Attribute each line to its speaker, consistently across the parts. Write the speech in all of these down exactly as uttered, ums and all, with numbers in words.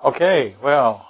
Speaker 1: Okay, well,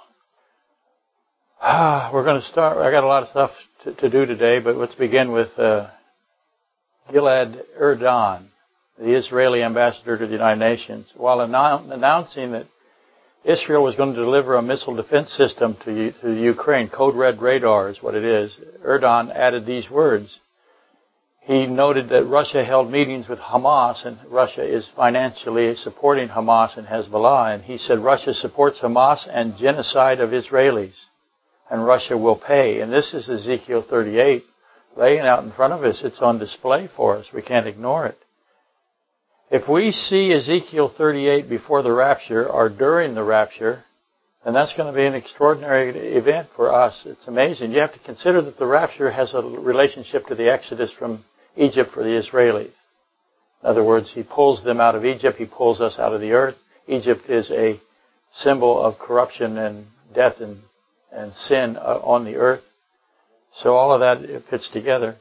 Speaker 1: we're going to start. I got a lot of stuff to, to do today, but let's begin with uh, Gilad Erdan, the Israeli ambassador to the United Nations. While annou- announcing that Israel was going to deliver a missile defense system to, to the Ukraine, Code Red Radar is what it is, Erdogan added these words. He noted that Russia held meetings with Hamas, and Russia is financially supporting Hamas and Hezbollah. And he said Russia supports Hamas and genocide of Israelis, and Russia will pay. And this is Ezekiel thirty-eight, laying out in front of us. It's on display for us. We can't ignore it. If we see Ezekiel thirty-eight before the rapture or during the rapture, then that's going to be an extraordinary event for us. It's amazing. You have to consider that the rapture has a relationship to the Exodus from Egypt for the Israelis. In other words, he pulls them out of Egypt. He pulls us out of the earth. Egypt is a symbol of corruption and death and, and sin on the earth. So all of that it fits together.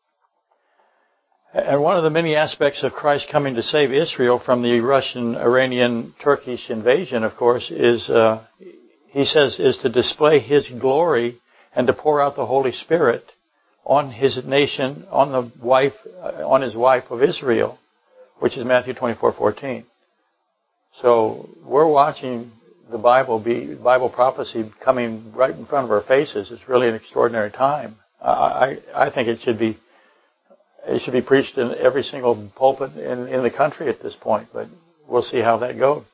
Speaker 1: And one of the many aspects of Christ coming to save Israel from the Russian, Iranian, Turkish invasion, of course, is, uh, he says, is to display His glory and to pour out the Holy Spirit on His nation, on the wife, uh, on His wife of Israel, which is Matthew twenty-four fourteen. So we're watching the Bible be Bible prophecy coming right in front of our faces. It's really an extraordinary time. I I, I think it should be it should be preached in every single pulpit in, in the country at this point, but we'll see how that goes.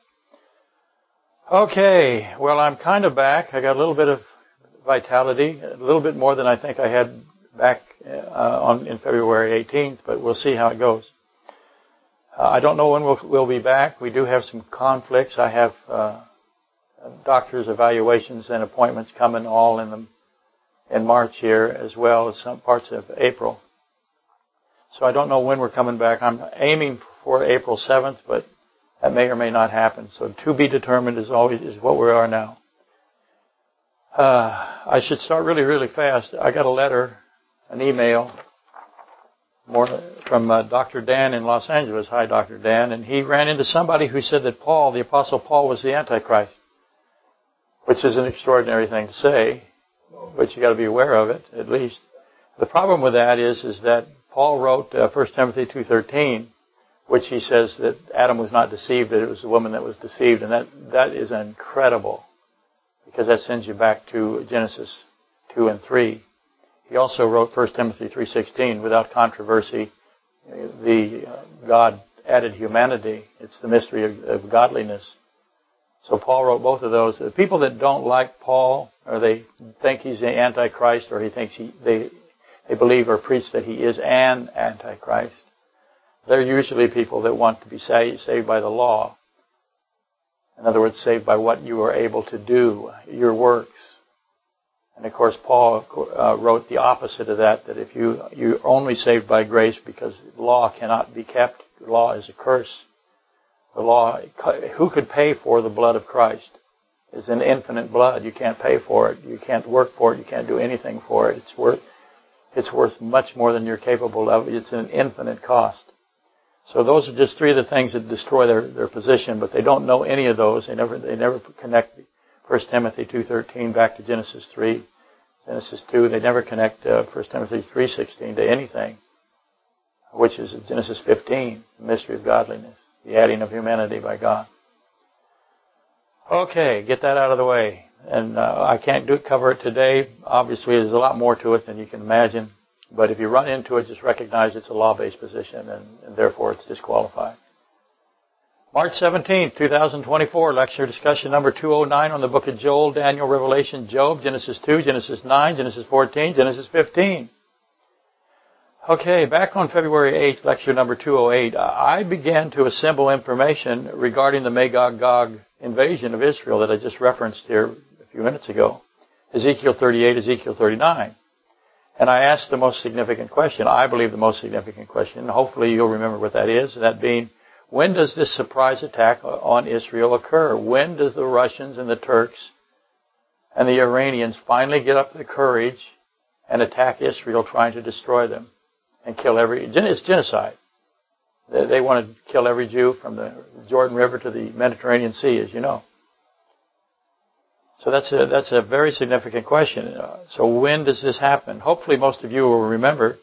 Speaker 1: Okay, well, I'm kind of back. I got a little bit of vitality, a little bit more than I think I had back uh, on in February eighteenth, but we'll see how it goes. Uh, I don't know when we'll, we'll be back. We do have some conflicts. I have uh, doctors' evaluations and appointments coming all in the in March here, as well as some parts of April. So I don't know when we're coming back. I'm aiming for April seventh, but that may or may not happen. So to be determined is always is what we are now. Uh, I should start really, really fast. I got a letter, an email more from uh, Doctor Dan in Los Angeles. Hi, Doctor Dan. And he ran into somebody who said that Paul, the Apostle Paul, was the Antichrist, which is an extraordinary thing to say, but you got to be aware of it, at least. The problem with that is, is that Paul wrote uh, First Timothy two thirteen, which he says that Adam was not deceived, that it was the woman that was deceived, and that, that is incredible, because that sends you back to Genesis two and three. He also wrote First Timothy three sixteen, without controversy, the uh, God added humanity. It's the mystery of, of godliness. So Paul wrote both of those. The people that don't like Paul, or they think he's the Antichrist, or he thinks he they they believe or preach that he is an Antichrist, they're usually people that want to be saved, saved by the law. In other words, saved by what you are able to do, your works. And of course, Paul uh, wrote the opposite of that, that if you, you're only saved by grace because law cannot be kept. Law is a curse. The law, who could pay for the blood of Christ? It's an infinite blood. You can't pay for it. You can't work for it. You can't do anything for it. It's worth, it's worth much more than you're capable of. It's an infinite cost. So those are just three of the things that destroy their, their position, but they don't know any of those. They never, they never connect First Timothy two thirteen back to Genesis three, Genesis two. They never connect uh, First Timothy three sixteen to anything, which is Genesis fifteen, the mystery of godliness, the adding of humanity by God. Okay, get that out of the way. And uh, I can't do cover it today. Obviously, there's a lot more to it than you can imagine. But if you run into it, just recognize it's a law-based position, and, and therefore it's disqualified. March seventeenth, twenty twenty-four, lecture discussion number two oh nine on the book of Joel, Daniel, Revelation, Job, Genesis two, Genesis nine, Genesis fourteen, Genesis fifteen. Okay, back on February eighth, lecture number two oh eight, I began to assemble information regarding the Magog-Gog invasion of Israel that I just referenced here a few minutes ago. Ezekiel thirty-eight, Ezekiel thirty-nine. And I asked the most significant question, I believe the most significant question, and hopefully you'll remember what that is, that being, when does this surprise attack on Israel occur? When does the Russians and the Turks and the Iranians finally get up the courage and attack Israel, trying to destroy them and kill every... It's genocide. They want to kill every Jew from the Jordan River to the Mediterranean Sea, as you know. So that's a, that's a very significant question. Uh, so when does this happen? Hopefully most of you will remember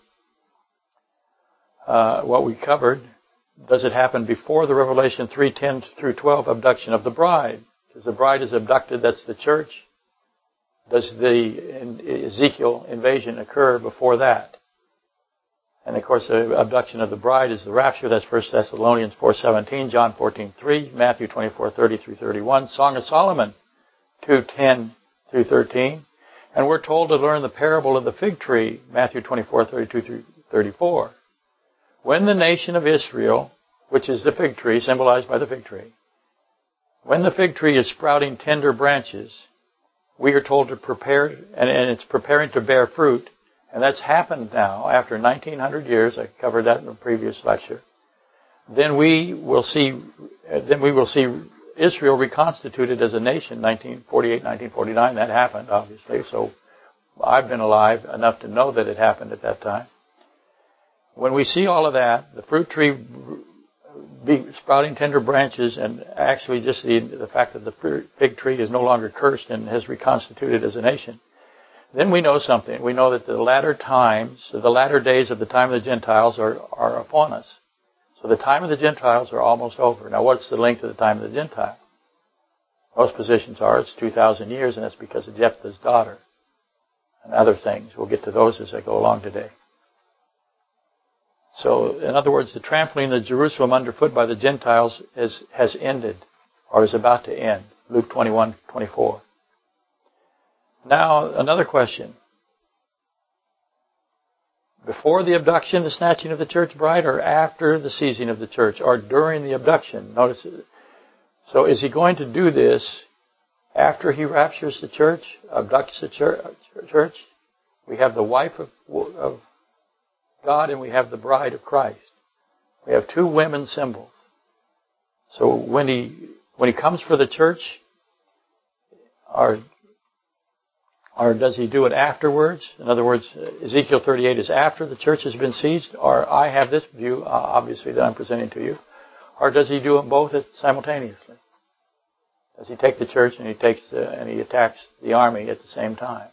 Speaker 1: uh, what we covered. Does it happen before the Revelation three ten through twelve abduction of the bride? Because the bride is abducted, that's the church. Does the Ezekiel invasion occur before that? And of course the abduction of the bride is the rapture. That's First Thessalonians four seventeen, John fourteen three, Matthew twenty-four thirty through thirty-one, Song of Solomon two ten through thirteen. And we're told to learn the parable of the fig tree, Matthew twenty-four thirty-two through thirty-four. When the nation of Israel, which is the fig tree, symbolized by the fig tree, when the fig tree is sprouting tender branches, we are told to prepare, and, and it's preparing to bear fruit, and that's happened now after nineteen hundred years. I covered that in a previous lecture. Then we will see, then we will see Israel reconstituted as a nation, nineteen forty-eight, nineteen forty-nine. That happened, obviously. So I've been alive enough to know that it happened at that time. When we see all of that, the fruit tree be sprouting tender branches, and actually just the, the fact that the fig tree is no longer cursed and has reconstituted as a nation, then we know something. We know that the latter times, the latter days of the time of the Gentiles are, are upon us. So the time of the Gentiles are almost over. Now what's the length of the time of the Gentile? Most positions are it's two thousand years, and that's because of Jephthah's daughter and other things. We'll get to those as I go along today. So, in other words, the trampling of Jerusalem underfoot by the Gentiles is, has ended, or is about to end. Luke twenty-one twenty-four. Now, another question. Before the abduction, the snatching of the church bride, or after the seizing of the church, or during the abduction? Notice it. So, is he going to do this after he raptures the church, abducts the church? We have the wife of, of God, and we have the bride of Christ. We have two women symbols. So when he when he comes for the church, or, or does he do it afterwards? In other words, Ezekiel thirty-eight is after the church has been seized, or I have this view, obviously, that I'm presenting to you. Or does he do them both simultaneously? Does he take the church and he takes the, and he attacks the army at the same time?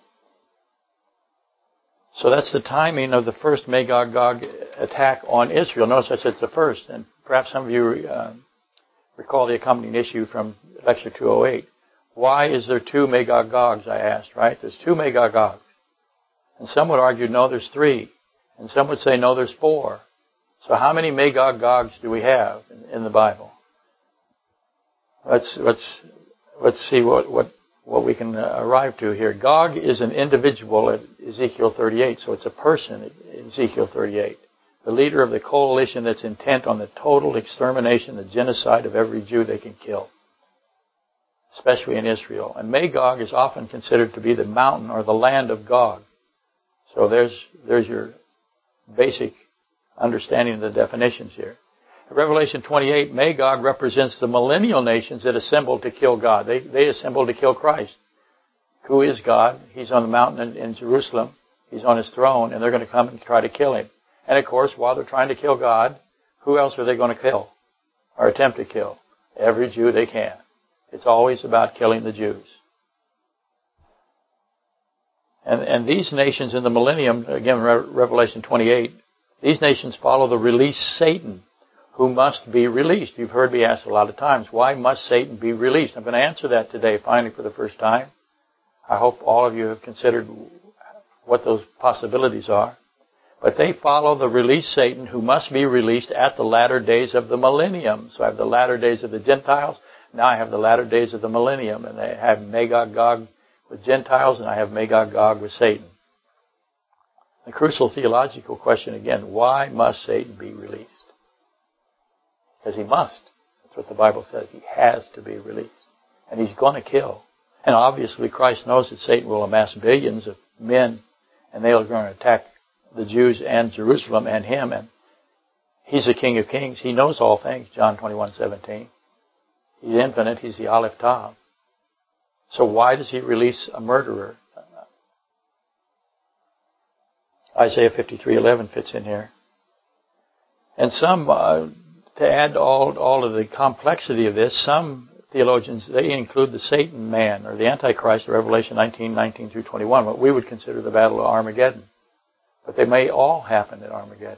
Speaker 1: So that's the timing of the first Magog-Gog attack on Israel. Notice I said it's the first, and perhaps some of you uh, recall the accompanying issue from Lecture two oh eight. Why is there two Magog-Gogs, I asked, right? There's two Magog-Gogs. And some would argue, no, there's three. And some would say, no, there's four. So how many Magog-Gogs do we have in, in the Bible? Let's let's let's see what what. what we can uh, arrive to here. Gog is an individual at Ezekiel thirty-eight, so it's a person at Ezekiel thirty-eight. The leader of the coalition that's intent on the total extermination, the genocide of every Jew they can kill, especially in Israel. And Magog is often considered to be the mountain or the land of Gog. So there's there's your basic understanding of the definitions here. In Revelation twenty-eight, Magog represents the millennial nations that assembled to kill God. They, they assembled to kill Christ, who is God. He's on the mountain in, in Jerusalem. He's on his throne, and they're going to come and try to kill him. And of course, while they're trying to kill God, who else are they going to kill or attempt to kill? Every Jew they can. It's always about killing the Jews. And, and these nations in the millennium, again, Re- Revelation twenty-eight, these nations follow the released Satan, who must be released. You've heard me ask a lot of times, why must Satan be released? I'm going to answer that today, finally, for the first time. I hope all of you have considered what those possibilities are. But they follow the released Satan, who must be released at the latter days of the millennium. So I have the latter days of the Gentiles. Now I have the latter days of the millennium. And I have Magog-Gog with Gentiles, and I have Magog-Gog with Satan. The crucial theological question again, why must Satan be released? Because he must. That's what the Bible says. He has to be released. And he's going to kill. And obviously Christ knows that Satan will amass billions of men, and they are going to attack the Jews and Jerusalem and him. And he's the King of Kings. He knows all things, John twenty-one seventeen. He's infinite. He's the Aleph Tav. So why does he release a murderer? Isaiah fifty-three eleven fits in here. And some... Uh, To add all all of the complexity of this, some theologians, they include the Satan man, or the Antichrist, of Revelation nineteen, nineteen through twenty-one, what we would consider the Battle of Armageddon. But they may all happen at Armageddon.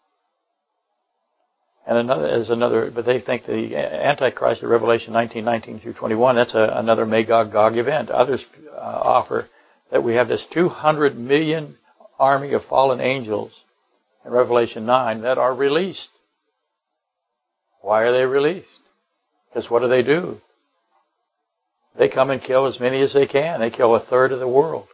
Speaker 1: And another is another, but they think the Antichrist of Revelation nineteen, nineteen through twenty-one, that's a, another Magog-Gog event. Others uh, offer that we have this two hundred million army of fallen angels in Revelation nine that are released. Why are they released? Because what do they do? They come and kill as many as they can. They kill a third of the world.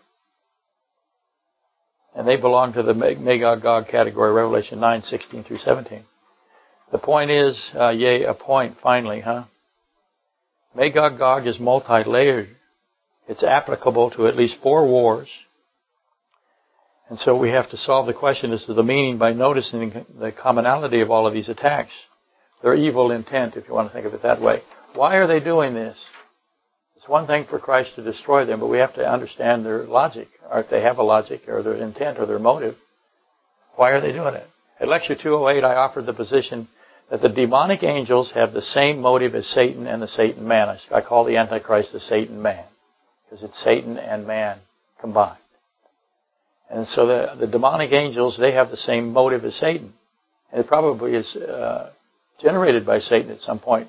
Speaker 1: And they belong to the Magog-Gog category, Revelation nine, sixteen through seventeen. The point is, uh, yea, a point, finally, huh? Magog-Gog is multi-layered. It's applicable to at least four wars. And so we have to solve the question as to the meaning by noticing the commonality of all of these attacks. Their evil intent, if you want to think of it that way. Why are they doing this? It's one thing for Christ to destroy them, but we have to understand their logic, or if they have a logic, or their intent, or their motive. Why are they doing it? At Lecture two oh eight, I offered the position that the demonic angels have the same motive as Satan and the Satan man. I call the Antichrist the Satan man, because it's Satan and man combined. And so the, the demonic angels, they have the same motive as Satan. And it probably is uh, generated by Satan at some point.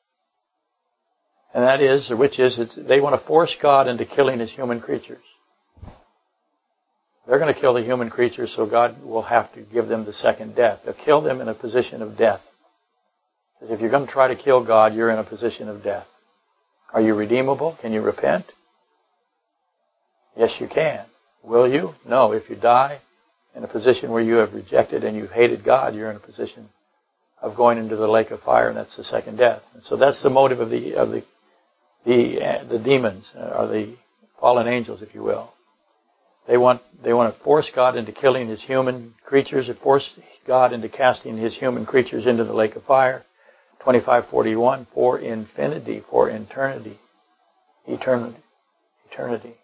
Speaker 1: And that is, or which is, it's, they want to force God into killing his human creatures. They're going to kill the human creatures, so God will have to give them the second death. They'll kill them in a position of death. Because if you're going to try to kill God, you're in a position of death. Are you redeemable? Can you repent? Yes, you can. Will you? No. If you die in a position where you have rejected and you've hated God, you're in a position of going into the lake of fire, and that's the second death. And so that's the motive of the of the the uh, the demons, or the fallen angels, if you will. They want they want to force God into killing his human creatures, and force God into casting his human creatures into the lake of fire. twenty-five forty-one, for infinity, for eternity, eternity, eternity.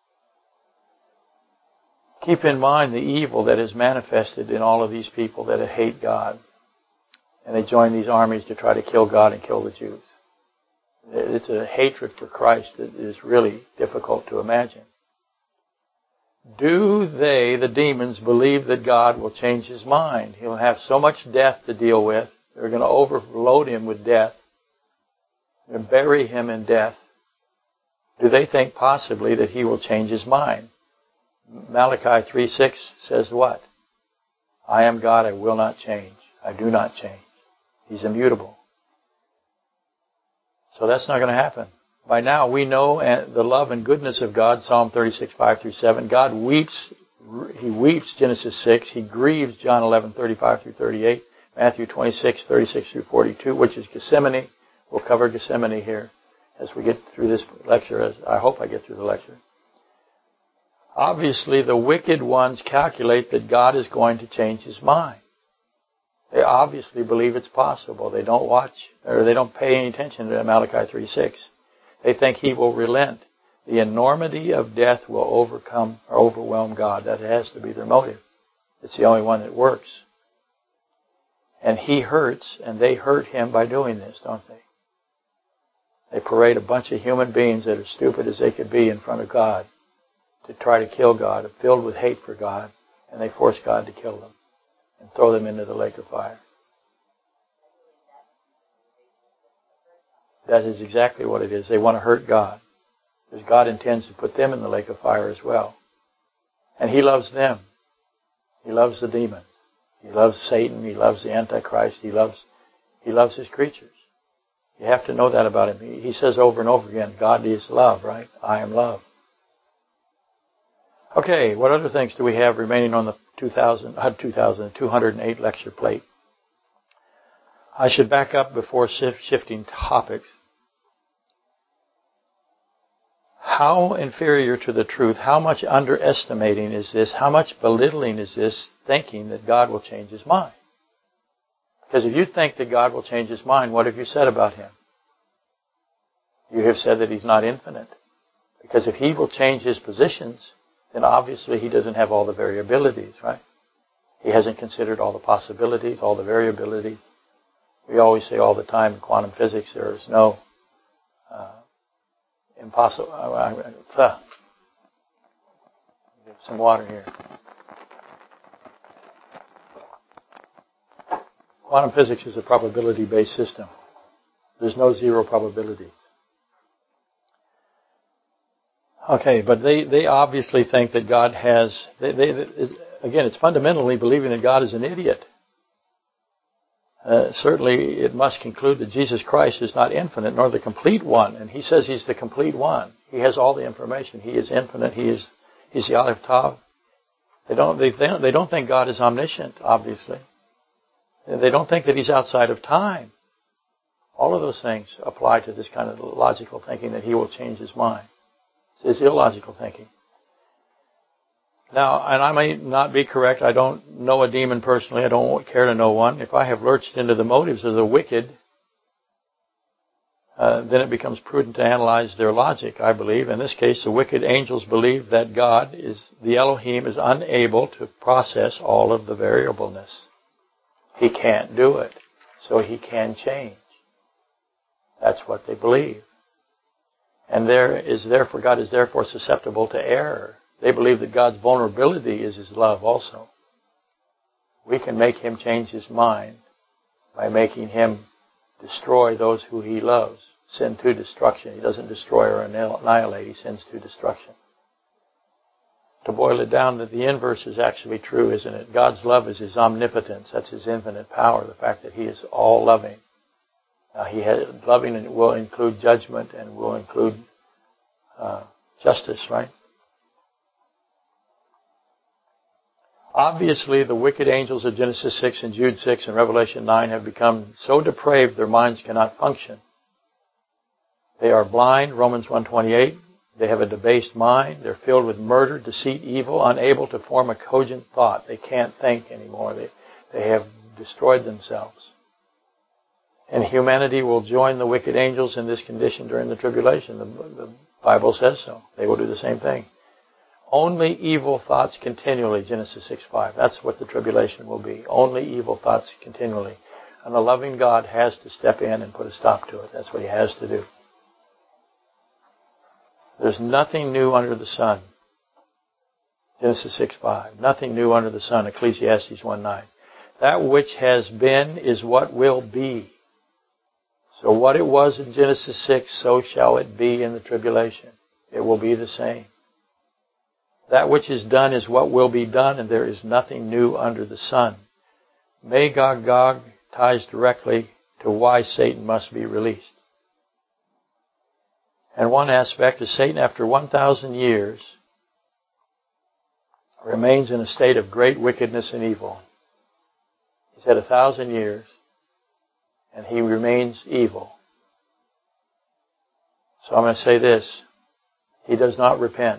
Speaker 1: Keep in mind the evil that is manifested in all of these people that hate God. And they join these armies to try to kill God and kill the Jews. It's a hatred for Christ that is really difficult to imagine. Do they, the demons, believe that God will change his mind? He'll have so much death to deal with. They're going to overload him with death. They're going to bury him in death. Do they think possibly that he will change his mind? Malachi three six says what? I am God, I will not change. I do not change. He's immutable. So that's not going to happen. By now we know the love and goodness of God, Psalm thirty-six, five through seven. God weeps, he weeps, Genesis six. He grieves, John eleven, thirty-five through thirty-eight. Matthew twenty-six, thirty-six through forty-two, which is Gethsemane. We'll cover Gethsemane here as we get through this lecture. As I hope I get through the lecture. Obviously, the wicked ones calculate that God is going to change his mind. They obviously believe it's possible. They don't watch, or they don't pay any attention to Malachi three six. They think he will relent. The enormity of death will overcome or overwhelm God. That has to be their motive. It's the only one that works. And he hurts, and they hurt him by doing this, don't they? They parade a bunch of human beings that are stupid as they could be in front of God to try to kill God, filled with hate for God, and they force God to kill them and throw them into the lake of fire. That is exactly what it is. They want to hurt God, because God intends to put them in the lake of fire as well. And he loves them. He loves the demons. He loves Satan. He loves the Antichrist. He loves, he loves his creatures. You have to know that about him. He, he says over and over again, God is love, right? I am love. Okay, what other things do we have remaining on the two thousand, uh, two thousand, two hundred eight lecture plate? I should back up before shifting topics. How inferior to the truth, how much underestimating is this, how much belittling is this, thinking that God will change his mind? Because if you think that God will change his mind, what have you said about him? You have said that he's not infinite. Because if he will change his positions, then obviously he doesn't have all the variabilities, right? He hasn't considered all the possibilities, all the variabilities. We always say all the time in quantum physics there is no uh, impossible. Uh, uh, get some water here. Quantum physics is a probability-based system. There's no zero probabilities. Okay, but they, they obviously think that God has, they, they, again, it's fundamentally believing that God is an idiot. Uh, certainly it must conclude that Jesus Christ is not infinite nor the complete one. And he says he's the complete one. He has all the information. He is infinite. He is, he's the Aleph Tav. They don't, they, they don't, they don't think God is omniscient, obviously. They don't think that he's outside of time. All of those things apply to this kind of logical thinking that he will change his mind. It's illogical thinking. Now, and I may not be correct. I don't know a demon personally. I don't care to know one. If I have lurched into the motives of the wicked, uh, then it becomes prudent to analyze their logic, I believe. In this case, the wicked angels believe that God, is the Elohim, is unable to process all of the variableness. He can't do it, so he can change. That's what they believe. And there is therefore, God is therefore susceptible to error. They believe that God's vulnerability is his love also. We can make him change his mind by making him destroy those who he loves. Sin to destruction. He doesn't destroy or annihilate. He sends to destruction. To boil it down, that the inverse is actually true, isn't it? God's love is his omnipotence. That's his infinite power. The fact that he is all loving. Now, he has, loving will include judgment and will include uh, justice, right? Obviously, the wicked angels of Genesis six and Jude six and Revelation nine have become so depraved their minds cannot function. They are blind, Romans one twenty-eight. They have a debased mind. They're filled with murder, deceit, evil, unable to form a cogent thought. They can't think anymore. They, they have destroyed themselves. And humanity will join the wicked angels in this condition during the tribulation. The, the Bible says so. They will do the same thing. Only evil thoughts continually, Genesis six five. That's what the tribulation will be. Only evil thoughts continually. And a loving God has to step in and put a stop to it. That's what he has to do. There's nothing new under the sun. Genesis six five. Nothing new under the sun. Ecclesiastes one nine. That which has been is what will be. So what it was in Genesis six, so shall it be in the tribulation. It will be the same. That which is done is what will be done, and there is nothing new under the sun. Magog Gog ties directly to why Satan must be released. And one aspect is Satan, after one thousand years, remains in a state of great wickedness and evil. He's had a thousand years, and he remains evil. So I'm going to say this. He does not repent.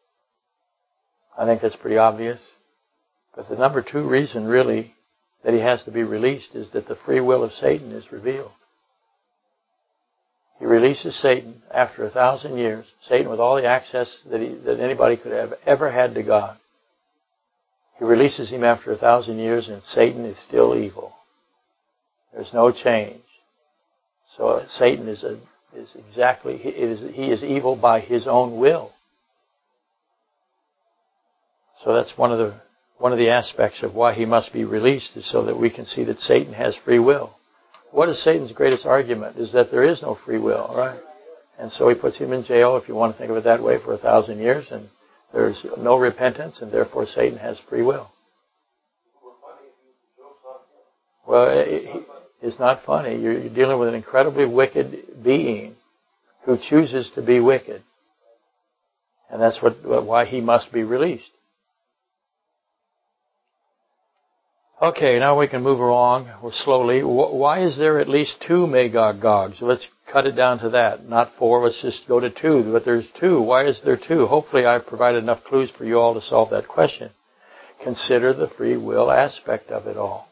Speaker 1: I think that's pretty obvious. But the number two reason, really, that he has to be released is that the free will of Satan is revealed. He releases Satan after a thousand years. Satan with all the access that, he, that anybody could have ever had to God. He releases him after a thousand years, and Satan is still evil. There's no change. So Satan is a, is exactly he is he is evil by his own will. So that's one of the one of the aspects of why he must be released, is so that we can see that Satan has free will. What is Satan's greatest argument? Is that there is no free will, right? And so he puts him in jail, if you want to think of it that way, for a thousand years, and there's no repentance, and therefore Satan has free will. Well, it, it's not funny. You're, you're dealing with an incredibly wicked being who chooses to be wicked. And that's what why he must be released. Okay, now we can move along slowly. Why is there at least two Magog Gogs? Let's cut it down to that. Not four, let's just go to two. But there's two. Why is there two? Hopefully I've provided enough clues for you all to solve that question. Consider the free will aspect of it all.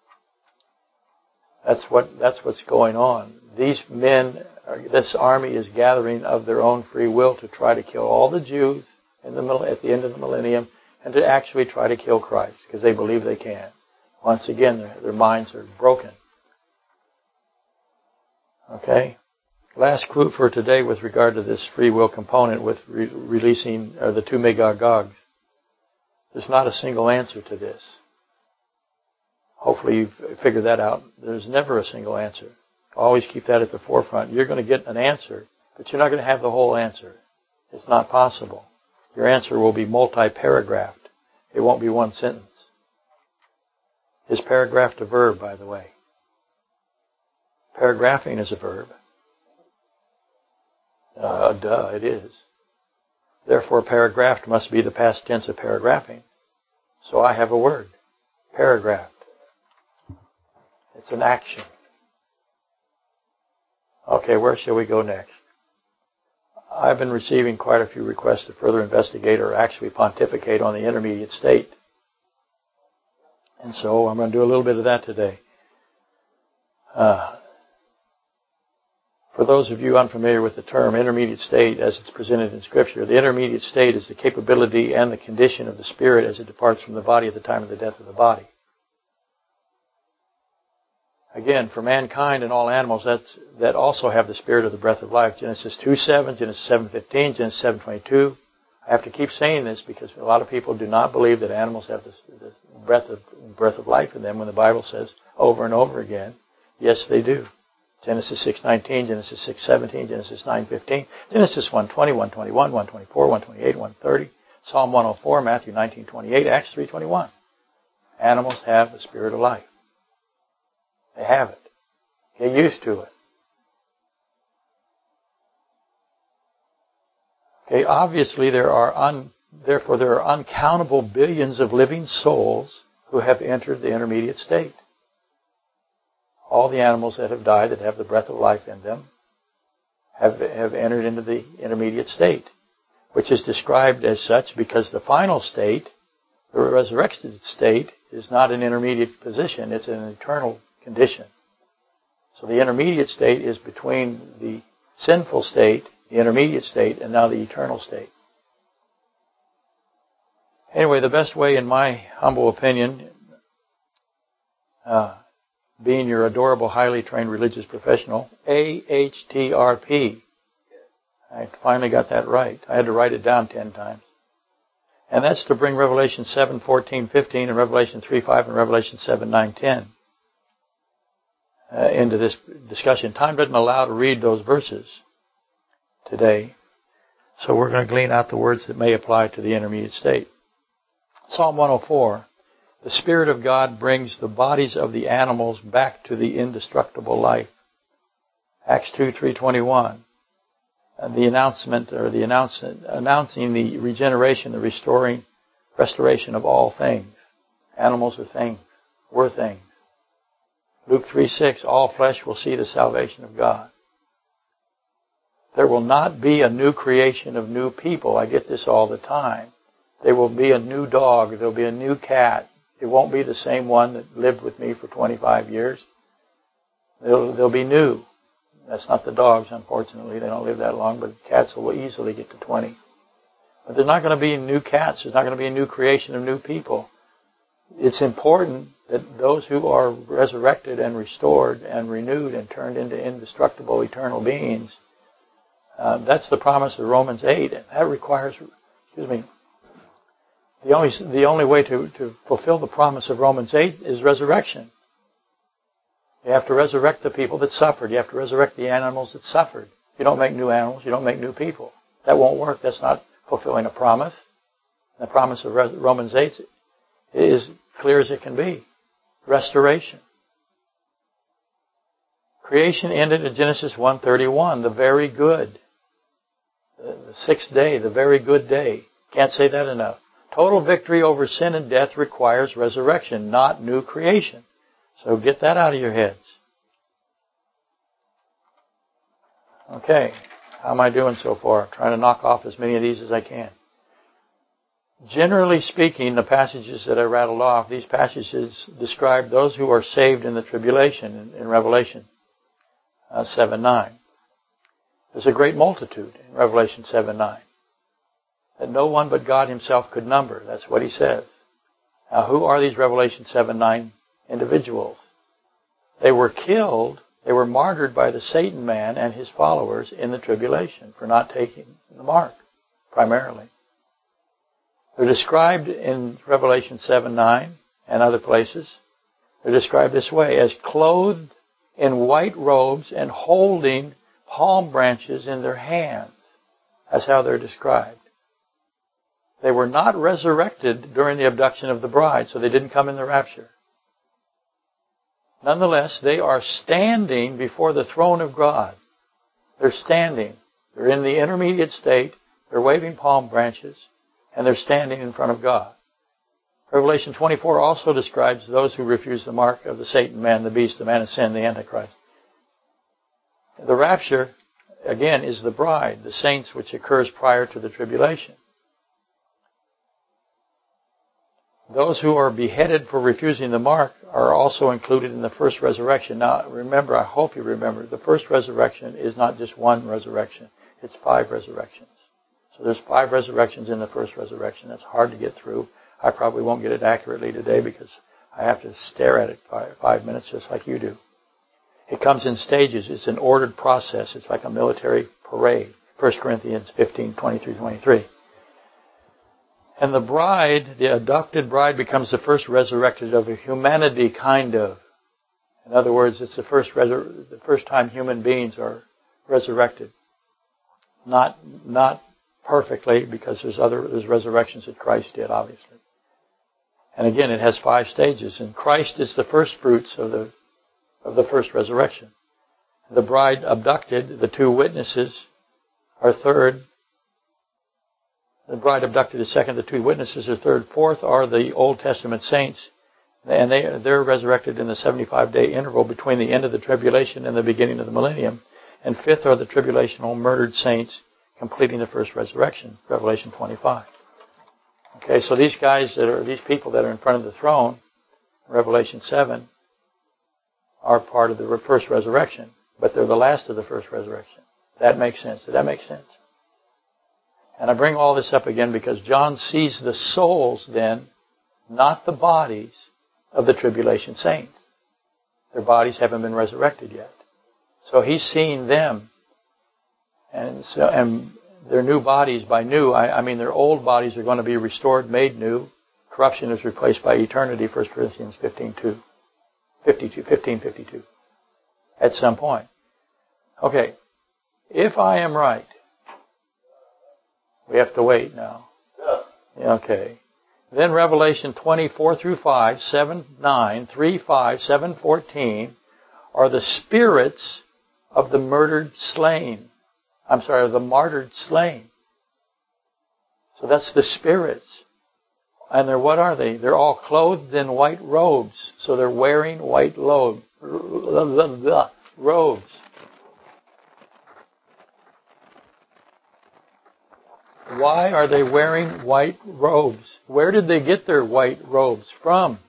Speaker 1: That's what that's what's going on. These men, this army is gathering of their own free will to try to kill all the Jews in the, at the end of the millennium, and to actually try to kill Christ, because they believe they can. Once again, their, their minds are broken. Okay? Last clue for today with regard to this free will component with re- releasing uh, the two Magog Gogs. There's not a single answer to this. Hopefully you've figured that out. There's never a single answer. Always keep that at the forefront. You're going to get an answer, but you're not going to have the whole answer. It's not possible. Your answer will be multi-paragraphed. It won't be one sentence. Is paragraphed a verb, by the way? Paragraphing is a verb. Uh, duh, it is. Therefore, paragraphed must be the past tense of paragraphing. So I have a word. Paragraphed. It's an action. Okay, where shall we go next? I've been receiving quite a few requests to further investigate or actually pontificate on the intermediate state. And so I'm going to do a little bit of that today. Uh, for those of you unfamiliar with the term intermediate state as it's presented in Scripture, the intermediate state is the capability and the condition of the spirit as it departs from the body at the time of the death of the body. Again, for mankind and all animals, that's, that also have the spirit of the breath of life. Genesis two seven, Genesis seven fifteen, Genesis seven twenty-two. I have to keep saying this because a lot of people do not believe that animals have this, this breath of breath of life in them when the Bible says over and over again, yes, they do. Genesis six nineteen, Genesis six seventeen, Genesis nine fifteen, Genesis one twenty, one twenty-one, one twenty-four, one twenty-eight, one thirty, Psalm one oh four, Matthew nineteen twenty-eight, Acts three twenty-one. Animals have the spirit of life. They have it. Get used to it. Okay, obviously there are un, therefore there are uncountable billions of living souls who have entered the intermediate state. All the animals that have died that have the breath of life in them have, have entered into the intermediate state, which is described as such because the final state, the resurrected state, is not an intermediate position, it's an eternal condition. So the intermediate state is between the sinful state, the intermediate state, and now the eternal state. Anyway, the best way, in my humble opinion, uh, being your adorable, highly trained religious professional, A H T R P. I finally got that right. I had to write it down ten times. And that's to bring Revelation seven fourteen fifteen and Revelation three five and Revelation seven nine ten uh, into this discussion. Time doesn't allow to read those verses today, so we're going to glean out the words that may apply to the intermediate state. Psalm one oh four. The Spirit of God brings the bodies of the animals back to the indestructible life. Acts two three twenty-one. And the announcement, or the announcement, announcing the regeneration, the restoring, restoration of all things. Animals are things. We're things. Luke three six. All flesh will see the salvation of God. There will not be a new creation of new people. I get this all the time. There will be a new dog. There will be a new cat. It won't be the same one that lived with me for twenty-five years. They'll, they'll be new. That's not the dogs, unfortunately. They don't live that long, but cats will easily get to twenty. But there's not going to be new cats. There's not going to be a new creation of new people. It's important that those who are resurrected and restored and renewed and turned into indestructible eternal beings, uh, that's the promise of Romans eight. And that requires, excuse me, The only, the only way to, to fulfill the promise of Romans eight is resurrection. You have to resurrect the people that suffered. You have to resurrect the animals that suffered. You don't make new animals. You don't make new people. That won't work. That's not fulfilling a promise. The promise of Romans eight is clear as it can be. Restoration. Creation ended in Genesis one thirty-one, the very good. The sixth day, the very good day. Can't say that enough. Total victory over sin and death requires resurrection, not new creation. So get that out of your heads. Okay, how am I doing so far? Trying to knock off as many of these as I can. Generally speaking, the passages that I rattled off, these passages describe those who are saved in the tribulation in, in Revelation uh, seven nine. There's a great multitude in Revelation seven nine. That no one but God Himself could number. That's what He says. Now, who are these Revelation seven nine individuals? They were killed They were martyred by the Satan man and his followers in the tribulation for not taking the mark, primarily. They're described in Revelation seven nine and other places. They're described this way, as clothed in white robes and holding palm branches in their hands. That's how they're described. They were not resurrected during the abduction of the bride, so they didn't come in the rapture. Nonetheless, they are standing before the throne of God. They're standing. They're in the intermediate state. They're waving palm branches, and they're standing in front of God. Revelation twenty-four also describes those who refuse the mark of the Satan man, the beast, the man of sin, the Antichrist. The rapture, again, is the bride, the saints, which occurs prior to the tribulation. Those who are beheaded for refusing the mark are also included in the first resurrection. Now, remember, I hope you remember, the first resurrection is not just one resurrection. It's five resurrections. So there's five resurrections in the first resurrection. That's hard to get through. I probably won't get it accurately today because I have to stare at it five, five minutes just like you do. It comes in stages. It's an ordered process. It's like a military parade. First Corinthians fifteen twenty-three twenty-three. And the bride, the adopted bride, becomes the first resurrected of a humanity, kind of. In other words, it's the first resur- the first time human beings are resurrected. Not not perfectly, because there's other there's resurrections that Christ did, obviously. And again, it has five stages, and Christ is the first fruits of the of the first resurrection. The bride abducted, the two witnesses are third. The bride abducted is second, the two witnesses are third. Fourth are the Old Testament saints, and they, they're resurrected in the seventy-five day interval between the end of the tribulation and the beginning of the millennium. And fifth are the tribulational murdered saints, completing the first resurrection, Revelation twenty-five. Okay, so these guys that are, these people that are in front of the throne, Revelation seven, are part of the first resurrection, but they're the last of the first resurrection. That makes sense. Does that make sense? And I bring all this up again because John sees the souls then, not the bodies of the tribulation saints. Their bodies haven't been resurrected yet. So he's seeing them. And so, and their new bodies, by new, I, I mean their old bodies are going to be restored, made new. Corruption is replaced by eternity, First Corinthians fifteen two. fifty-two, fifteen fifty-two. At some point. Okay. If I am right, we have to wait now. Okay. Then Revelation twenty-four through five, seven, nine, three, five, seven, fourteen are the spirits of the murdered slain. I'm sorry, of the martyred slain. So that's the spirits. And they're, what are they? They're all clothed in white robes. So they're wearing white robes. Why are they wearing white robes? Where did they get their white robes from?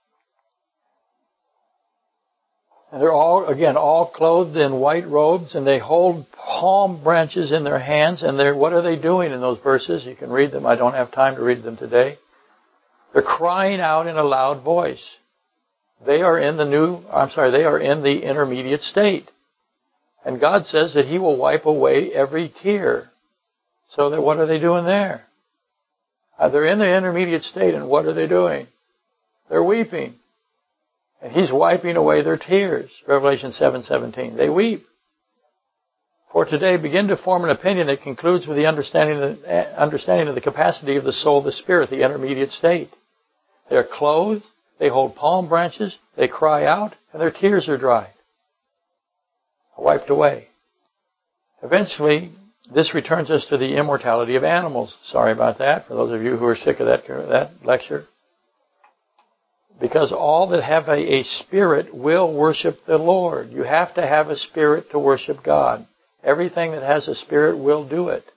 Speaker 1: And they're all, again, all clothed in white robes, and they hold palm branches in their hands. And they're, what are they doing in those verses? You can read them. I don't have time to read them today. They're crying out in a loud voice. They are in the new, I'm sorry, they are in the intermediate state. And God says that He will wipe away every tear. So that what are they doing there? Uh, they're in the intermediate state, and what are they doing? They're weeping. And He's wiping away their tears. Revelation seven seventeen. They weep. For today, begin to form an opinion that concludes with the understanding of the, understanding of the capacity of the soul, the spirit, the intermediate state. They're clothed, they hold palm branches, they cry out, and their tears are dried. Wiped away. Eventually, this returns us to the immortality of animals. Sorry about that, for those of you who are sick of that, that lecture. Because all that have a, a spirit will worship the Lord. You have to have a spirit to worship God. Everything that has a spirit will do it.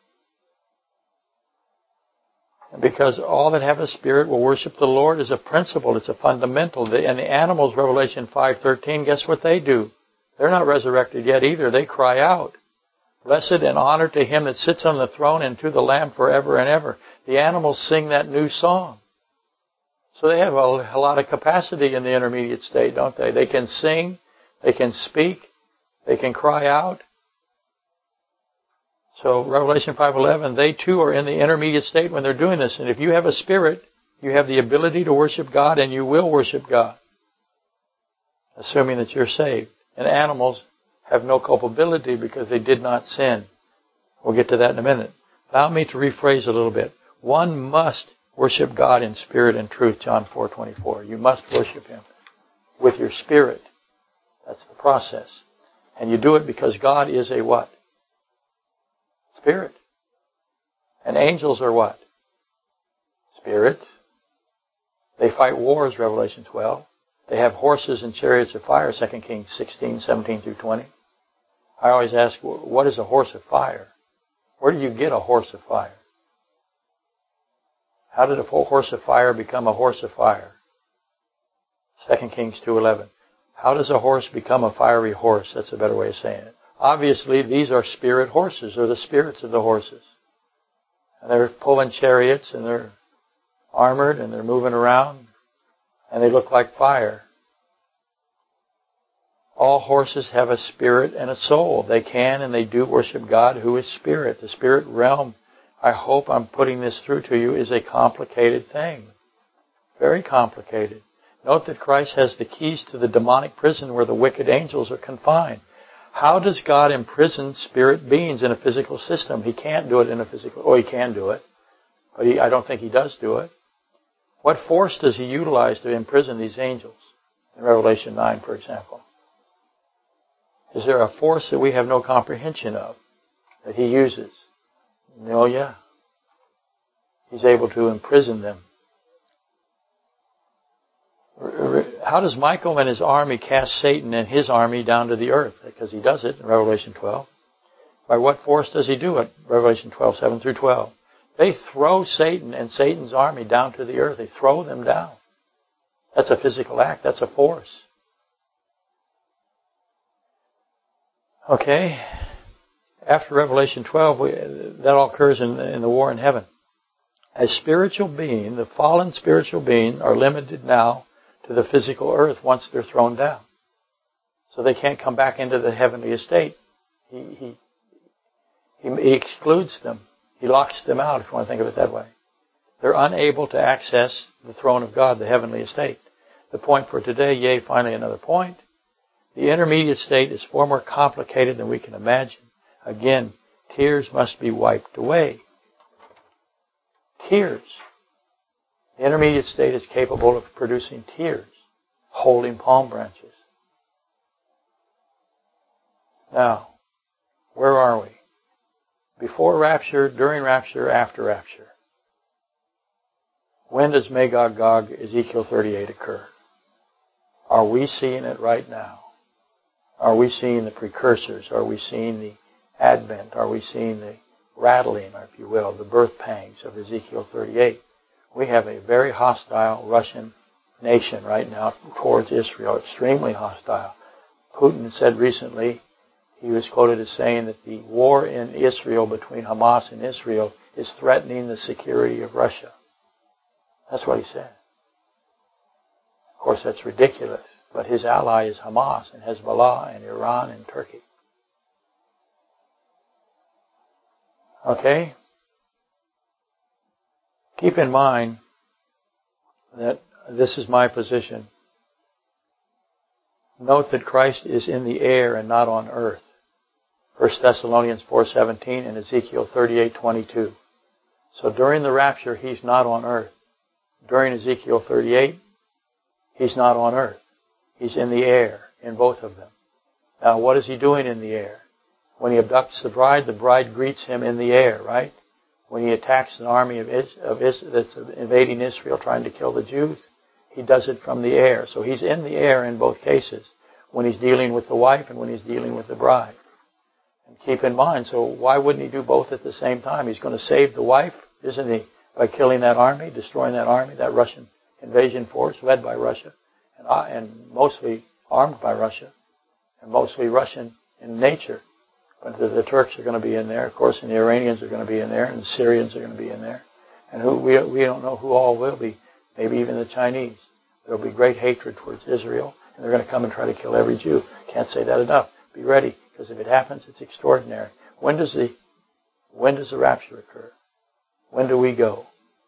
Speaker 1: And because all that have a spirit will worship the Lord is a principle. It's a fundamental. And the animals, Revelation five thirteen, guess what they do? They're not resurrected yet either. They cry out. Blessed and honor to Him that sits on the throne and to the Lamb forever and ever. The animals sing that new song. So they have a, a lot of capacity in the intermediate state, don't they? They can sing, they can speak, They can cry out. So Revelation five eleven, they too are in the intermediate state when they're doing this. And if you have a spirit, you have the ability to worship God, and you will worship God, assuming that you're saved. And animals have no culpability because they did not sin. We'll get to that in a minute. Allow me to rephrase a little bit. One must worship God in spirit and truth, John four twenty-four. You must worship Him with your spirit. That's the process. And you do it because God is a what? Spirit. And angels are what? Spirits. They fight wars, Revelation twelve. They have horses and chariots of fire, Second Kings sixteen, seventeen through twenty. I always ask, what is a horse of fire? Where do you get a horse of fire? How did a horse of fire become a horse of fire? Second Kings two eleven. How does a horse become a fiery horse? That's a better way of saying it. Obviously, these are spirit horses, or the spirits of the horses. And they're pulling chariots, and they're armored, and they're moving around, and they look like fire. All horses have a spirit and a soul. They can and they do worship God, who is spirit. The spirit realm, I hope I'm putting this through to you, is a complicated thing. Very complicated. Note that Christ has the keys to the demonic prison where the wicked angels are confined. How does God imprison spirit beings in a physical system? He can't do it in a physical... Oh, He can do it. But he, I don't think He does do it. What force does He utilize to imprison these angels? In Revelation nine, for example. Is there a force that we have no comprehension of that He uses? No, yeah. He's able to imprison them. How does Michael and his army cast Satan and his army down to the earth? Because he does it in Revelation twelve. By what force does he do it? Revelation twelve, seven through twelve. They throw Satan and Satan's army down to the earth. They throw them down. That's a physical act. That's a force. Okay. After Revelation twelve, we, that all occurs in, in the war in heaven. As spiritual being, the fallen spiritual being are limited now to the physical earth once they're thrown down. So they can't come back into the heavenly estate. He, he, he, he excludes them. He locks them out, if you want to think of it that way. They're unable to access the throne of God, the heavenly estate. The point for today, yea, finally another point. The intermediate state is far more complicated than we can imagine. Again, tears must be wiped away. Tears. The intermediate state is capable of producing tears, holding palm branches. Now, where are we? Before rapture, during rapture, after rapture. When does Magog, Gog, Ezekiel thirty-eight occur? Are we seeing it right now? Are we seeing the precursors? Are we seeing the advent? Are we seeing the rattling, if you will, the birth pangs of Ezekiel thirty-eight? We have a very hostile Russian nation right now towards Israel, extremely hostile. Putin said recently, he was quoted as saying that the war in Israel between Hamas and Israel is threatening the security of Russia. That's what he said. Of course, that's ridiculous. But his ally is Hamas and Hezbollah and Iran and Turkey. Okay? Keep in mind that this is my position. Note that Christ is in the air and not on earth. First Thessalonians four seventeen and Ezekiel thirty-eight twenty-two. So during the rapture, He's not on earth. During Ezekiel thirty-eight, He's not on earth. He's in the air, in both of them. Now, what is He doing in the air? When He abducts the bride, the bride greets Him in the air, right? When He attacks an army of, Is- of Is- that's invading Israel, trying to kill the Jews, He does it from the air. So He's in the air in both cases, when He's dealing with the wife and when He's dealing with the bride. And keep in mind, so why wouldn't He do both at the same time? He's going to save the wife, isn't He, by killing that army, destroying that army, that Russian invasion force led by Russia, and, uh, and mostly armed by Russia, and mostly Russian in nature. But the, the Turks are going to be in there, of course, and the Iranians are going to be in there, and the Syrians are going to be in there. And who we we don't know who all will be, maybe even the Chinese. There will be great hatred towards Israel, and they're going to come and try to kill every Jew. Can't say that enough. Be ready, because if it happens, it's extraordinary. When does the when does the rapture occur? When do we go?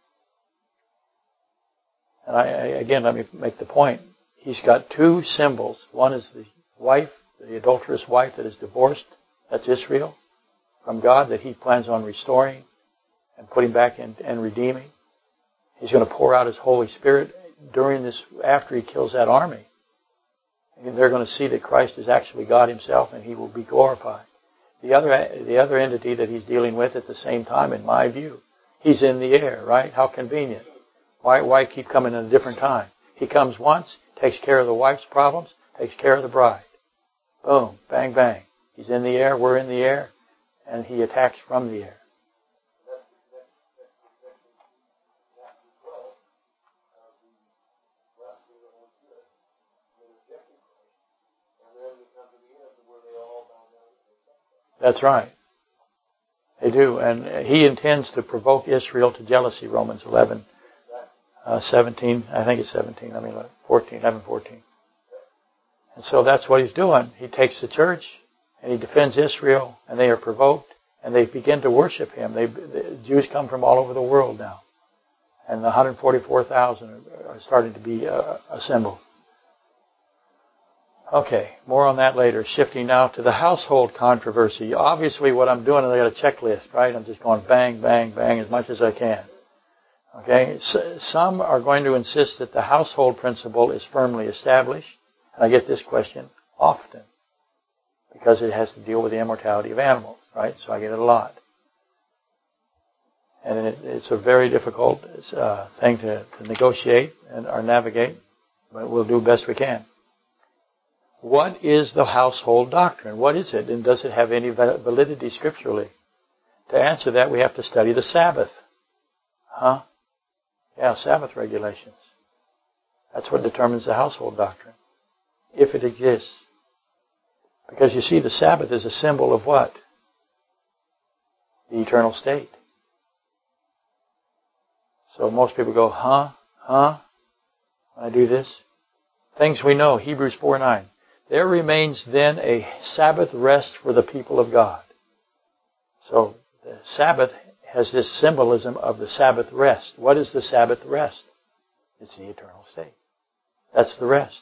Speaker 1: And I, I, again, let me make the point. He's got two symbols. One is the wife, the adulterous wife that is divorced. That's Israel from God, that he plans on restoring and putting back in, and redeeming. He's going to pour out his Holy Spirit during this, after he kills that army. And they're going to see that Christ is actually God himself, and he will be glorified. The other, the other entity that he's dealing with at the same time, in my view, he's in the air, right? How convenient. Why, why keep coming at a different time? He comes once, takes care of the wife's problems, takes care of the bride. Boom, bang, bang. He's in the air, we're in the air, and he attacks from the air. That's right. They do. And he intends to provoke Israel to jealousy, Romans eleven, uh, seventeen. I think it's seventeen. I mean, fourteen, eleven, fourteen. And so that's what he's doing. He takes the church and he defends Israel, and they are provoked, and they begin to worship him. They, the Jews come from all over the world now. And the one hundred forty-four thousand are starting to be uh, assembled. Okay, more on that later. Shifting now to the household controversy. Obviously, what I'm doing is I got a checklist, right? I'm just going bang, bang, bang as much as I can. Okay, so some are going to insist that the household principle is firmly established. And I get this question often because it has to deal with the immortality of animals, right? So I get it a lot. And it, it's a very difficult uh, thing to, to negotiate and or navigate, but we'll do the best we can. What is the household doctrine? What is it? And does it have any validity scripturally? To answer that, we have to study the Sabbath. Huh? Yeah, Sabbath regulations. That's what determines the household doctrine, if it exists. Because you see, the Sabbath is a symbol of what? The eternal state. So most people go, huh? Huh? When I do this? Things we know, Hebrews four nine. There remains then a Sabbath rest for the people of God. So the Sabbath has this symbolism of the Sabbath rest. What is the Sabbath rest? It's the eternal state. That's the rest.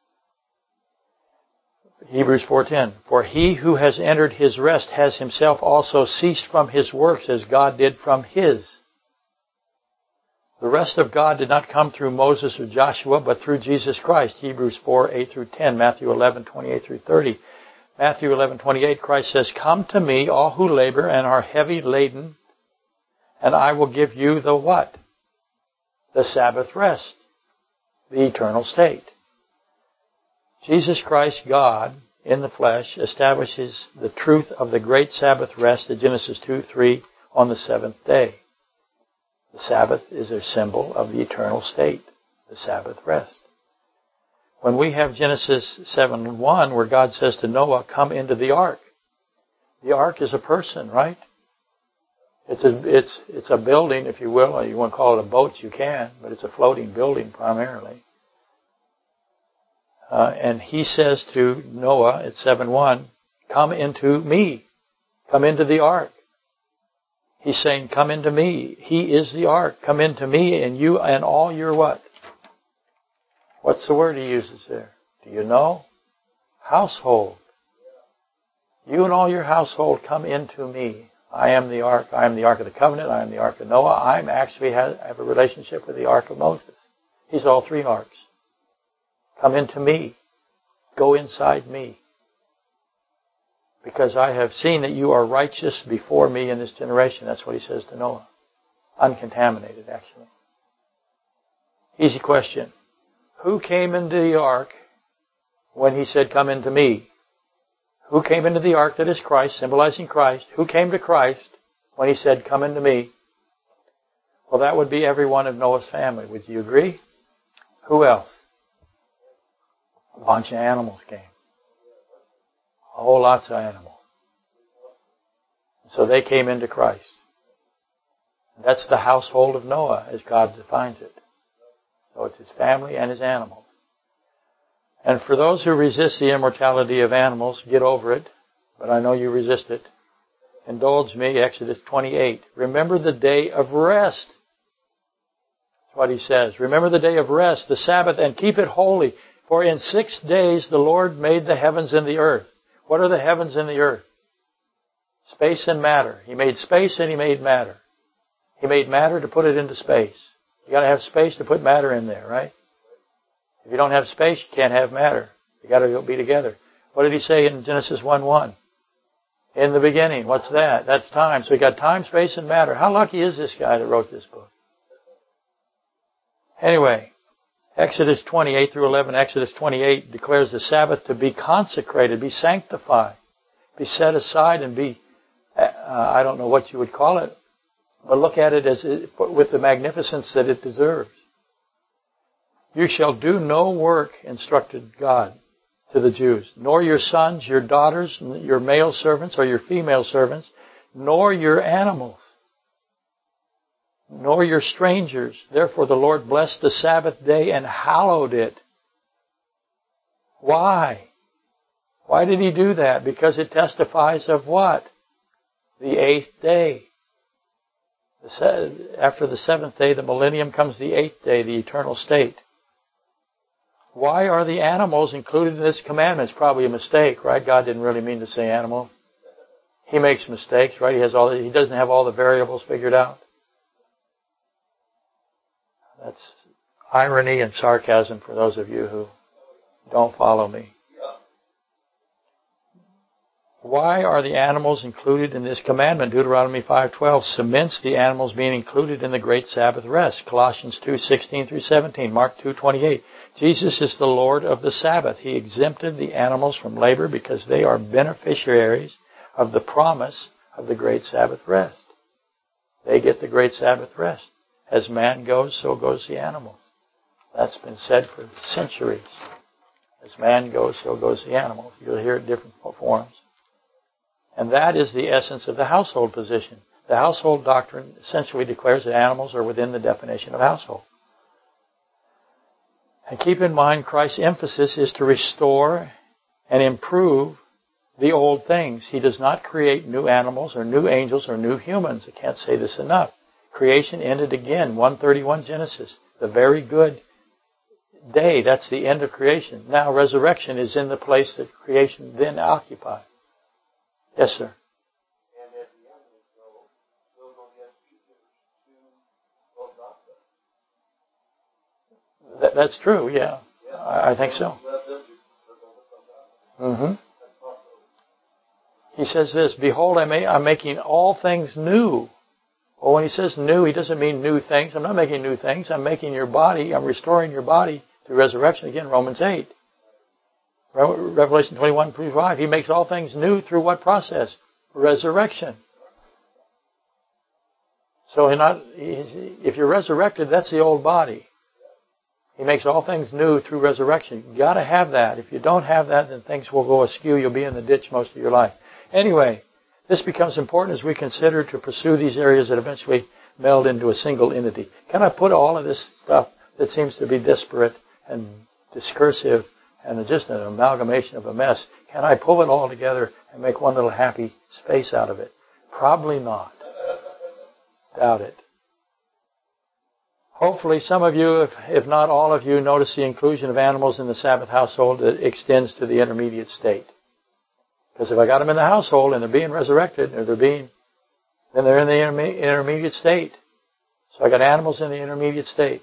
Speaker 1: Hebrews four ten. For he who has entered his rest has himself also ceased from his works as God did from his. The rest of God did not come through Moses or Joshua, but through Jesus Christ. Hebrews four eight through ten, Matthew eleven twenty-eight through thirty. Matthew eleven twenty-eight, Christ says, Come to me, all who labor and are heavy laden, and I will give you the what? The Sabbath rest, the eternal state. Jesus Christ, God, in the flesh, establishes the truth of the great Sabbath rest in Genesis two three on the seventh day. The Sabbath is a symbol of the eternal state, the Sabbath rest. When we have Genesis seven one, where God says to Noah, come into the ark. The ark is a person, right? It's a, it's, it's a building, if you will. Or you want to call it a boat, you can, but it's a floating building primarily. Uh, and he says to Noah at seven one, come into me. Come into the ark. He's saying, come into me. He is the ark. Come into me and you and all your what? What's the word he uses there? Do you know? Household. You and all your household come into me. I am the ark. I am the ark of the covenant. I am the ark of Noah. I actually have, have a relationship with the ark of Moses. He's all three arks. Come into me. Go inside me. Because I have seen that you are righteous before me in this generation. That's what he says to Noah. Uncontaminated, actually. Easy question. Who came into the ark when he said, come into me? Who came into the ark that is Christ, symbolizing Christ? Who came to Christ when he said, come into me? Well, that would be every one of Noah's family. Would you agree? Who else? A bunch of animals came. A whole lots of animals. So they came into Christ. That's the household of Noah, as God defines it. So it's his family and his animals. And for those who resist the immortality of animals, get over it. But I know you resist it. Indulge me, Exodus twenty-eight. Remember the day of rest. That's what he says. Remember the day of rest, the Sabbath, and keep it holy. For in six days the Lord made the heavens and the earth. What are the heavens and the earth? Space and matter. He made space and He made matter. He made matter to put it into space. You got to have space to put matter in there, right? If you don't have space, you can't have matter. You got to be together. What did He say in Genesis one one? In the beginning. What's that? That's time. So you got time, space, and matter. How lucky is this guy that wrote this book? Anyway, Exodus twenty-eight through eleven, Exodus twenty-eight declares the Sabbath to be consecrated, be sanctified, be set aside, and be, uh, I don't know what you would call it, but look at it as it, with the magnificence that it deserves. You shall do no work, instructed God to the Jews, nor your sons, your daughters, your male servants or your female servants, nor your animals, nor your strangers. Therefore the Lord blessed the Sabbath day and hallowed it. Why? Why did He do that? Because it testifies of what? The eighth day. After the seventh day, the millennium, comes the eighth day, the eternal state. Why are the animals included in this commandment? It's probably a mistake, right? God didn't really mean to say animal. He makes mistakes, right? He has all. He doesn't have all the variables figured out. That's irony and sarcasm for those of you who don't follow me. Why are the animals included in this commandment? Deuteronomy five twelve cements the animals being included in the great Sabbath rest. Colossians two sixteen through seventeen. Mark two twenty-eight. Jesus is the Lord of the Sabbath. He exempted the animals from labor because they are beneficiaries of the promise of the great Sabbath rest. They get the great Sabbath rest. As man goes, so goes the animals. That's been said for centuries. As man goes, so goes the animals. You'll hear it in different forms. And that is the essence of the household position. The household doctrine essentially declares that animals are within the definition of household. And keep in mind, Christ's emphasis is to restore and improve the old things. He does not create new animals or new angels or new humans. I can't say this enough. Creation ended again, one thirty-one Genesis. The very good day, that's the end of creation. Now resurrection is in the place that creation then occupied. Yes, sir.
Speaker 2: And at the end, they'll, they'll go get to
Speaker 1: that, That's true, yeah.
Speaker 2: yeah.
Speaker 1: I, I think so. Mm-hmm. He says this, behold, I may, I'm making all things new. Well, when he says new, he doesn't mean new things. I'm not making new things. I'm making your body, I'm restoring your body through resurrection. Again, Romans eight. Revelation twenty-one through five. He makes all things new through what process? Resurrection. So not, if you're resurrected, that's the old body. He makes all things new through resurrection. You've got to have that. If you don't have that, then things will go askew. You'll be in the ditch most of your life. Anyway, this becomes important as we consider to pursue these areas that eventually meld into a single entity. Can I put all of this stuff that seems to be disparate and discursive and just an amalgamation of a mess, can I pull it all together and make one little happy space out of it? Probably not. Doubt it. Hopefully some of you, if, if not all of you, notice the inclusion of animals in the Sabbath household that extends to the intermediate state. Because if I got them in the household and they're being resurrected, or they're being, then they're in the interme- intermediate state. So I got animals in the intermediate state.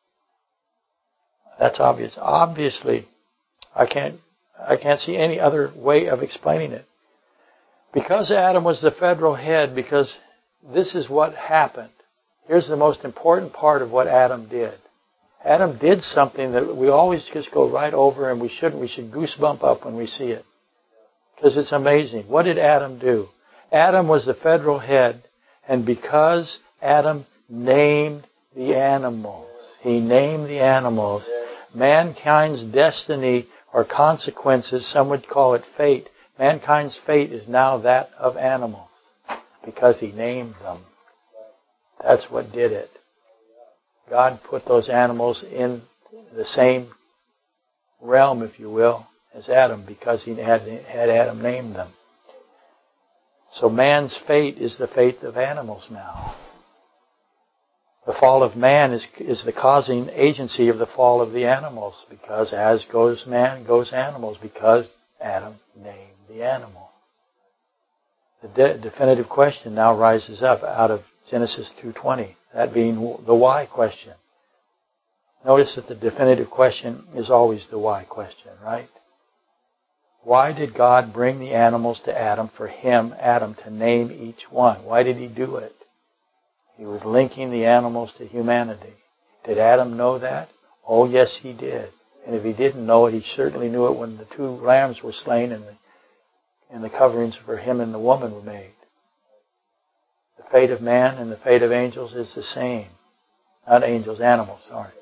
Speaker 1: That's obvious. Obviously, I can't, I can't see any other way of explaining it. Because Adam was the federal head, because this is what happened. Here's the most important part of what Adam did. Adam did something that we always just go right over, and we shouldn't. We should goosebump up when we see it. Because it's amazing. What did Adam do? Adam was the federal head, and because Adam named the animals, he named the animals, mankind's destiny or consequences, some would call it fate. Mankind's fate is now that of animals because he named them. That's what did it. God put those animals in the same realm, if you will, as Adam, because he had, had Adam name them. So man's fate is the fate of animals now. The fall of man is, is the causing agency of the fall of the animals, because as goes man, goes animals, because Adam named the animal. The de- definitive question now rises up out of Genesis two twenty, that being the why question. Notice that the definitive question is always the why question, right? Why did God bring the animals to Adam for him, Adam, to name each one? Why did he do it? He was linking the animals to humanity. Did Adam know that? Oh, yes, he did. And if he didn't know it, he certainly knew it when the two lambs were slain and the, and the coverings for him and the woman were made. The fate of man and the fate of angels is the same. Not angels, animals, sorry.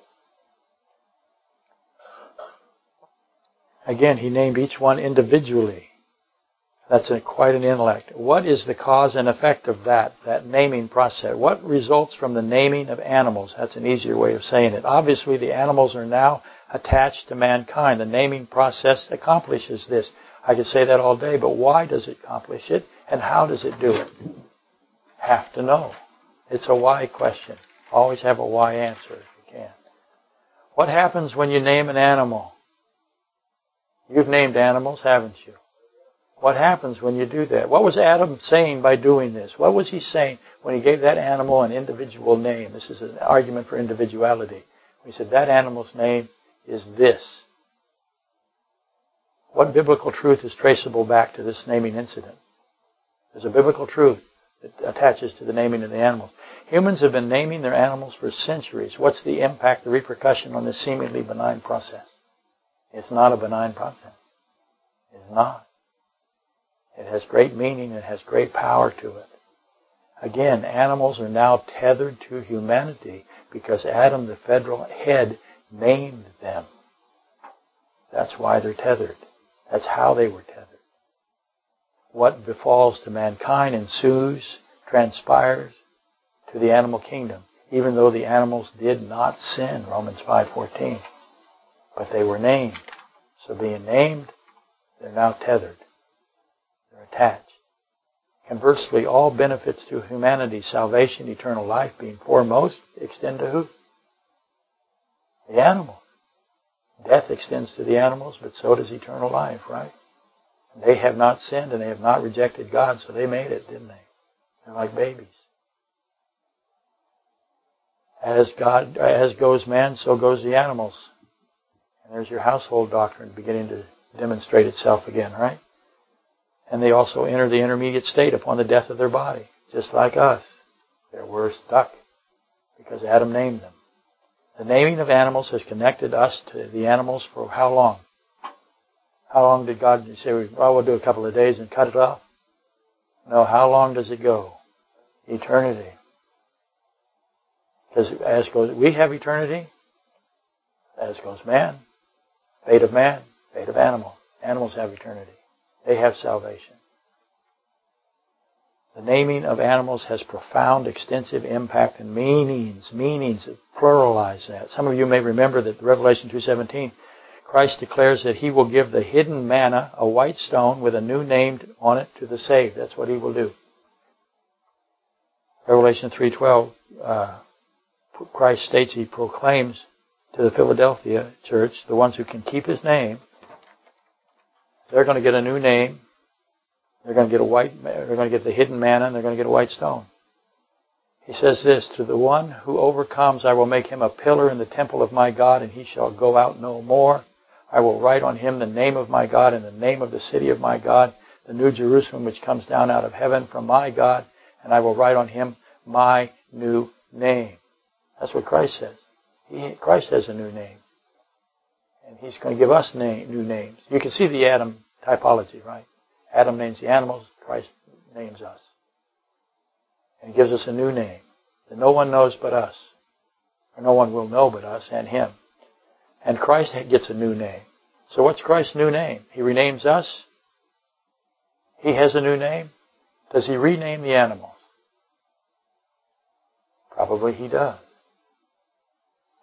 Speaker 1: Again, he named each one individually. That's a, quite an intellect. What is the cause and effect of that, that naming process? What results from the naming of animals? That's an easier way of saying it. Obviously, the animals are now attached to mankind. The naming process accomplishes this. I could say that all day, but why does it accomplish it, and how does it do it? Have to know. It's a why question. Always have a why answer if you can. What happens when you name an animal? You've named animals, haven't you? What happens when you do that? What was Adam saying by doing this? What was he saying when he gave that animal an individual name? This is an argument for individuality. He said that animal's name is this. What biblical truth is traceable back to this naming incident? There's a biblical truth that attaches to the naming of the animals. Humans have been naming their animals for centuries. What's the impact, the repercussion on this seemingly benign process? It's not a benign process. It's not. It has great meaning. It has great power to it. Again, animals are now tethered to humanity because Adam, the federal head, named them. That's why they're tethered. That's how they were tethered. What befalls to mankind ensues, transpires to the animal kingdom, even though the animals did not sin, Romans five fourteen. But they were named. So being named, they're now tethered. They're attached. Conversely, all benefits to humanity, salvation, eternal life being foremost, extend to who? The animals. Death extends to the animals, but so does eternal life, right? They have not sinned and they have not rejected God, so they made it, didn't they? They're like babies. As God, as goes man, so goes the animals. And there's your household doctrine beginning to demonstrate itself again, right? And they also enter the intermediate state upon the death of their body, just like us. They were stuck because Adam named them. The naming of animals has connected us to the animals for how long? How long did God say, well, we'll do a couple of days and cut it off? No, how long does it go? Eternity. Because as goes, we have eternity, as goes man. Fate of man, fate of animals. Animals have eternity. They have salvation. The naming of animals has profound, extensive impact and meanings. Meanings, pluralize that. Some of you may remember that Revelation two seventeen, Christ declares that He will give the hidden manna, a white stone with a new name on it, to the saved. That's what He will do. Revelation three twelve, uh, Christ states He proclaims to the Philadelphia church, the ones who can keep His name, they're going to get a new name. They're going to get a white, they're going to get the hidden manna, and they're going to get a white stone. He says this, to the one who overcomes, I will make him a pillar in the temple of my God, and he shall go out no more. I will write on him the name of my God and the name of the city of my God, the new Jerusalem which comes down out of heaven from my God, and I will write on him my new name. That's what Christ says. He, Christ has a new name. And He's going to give us name, new names. You can see the Adam typology, right? Adam names the animals, Christ names us. And He gives us a new name that no one knows but us. Or no one will know but us and Him. And Christ gets a new name. So what's Christ's new name? He renames us. He has a new name. Does He rename the animals? Probably He does.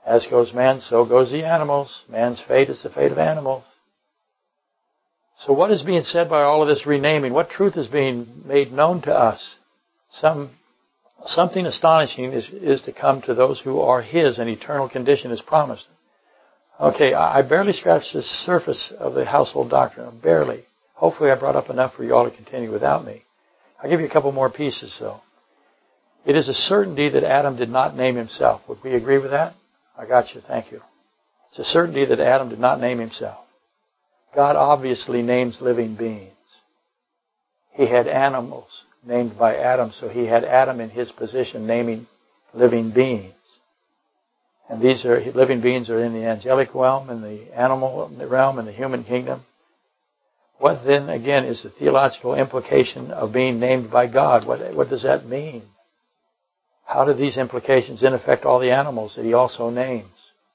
Speaker 1: As goes man, so goes the animals. Man's fate is the fate of animals. So what is being said by all of this renaming? What truth is being made known to us? Some Something astonishing is, is to come to those who are His, and eternal condition is promised. Okay, I barely scratched the surface of the household doctrine. Barely. Hopefully I brought up enough for you all to continue without me. I'll give you a couple more pieces, though. It is a certainty that Adam did not name himself. Would we agree with that? I got you. Thank you. It's a certainty that Adam did not name himself. God obviously names living beings. He had animals named by Adam, so he had Adam in his position naming living beings. And these are living beings are in the angelic realm, in the animal realm, in the human kingdom. What then, again, is the theological implication of being named by God? What, what does that mean? How do these implications then affect all the animals that he also names?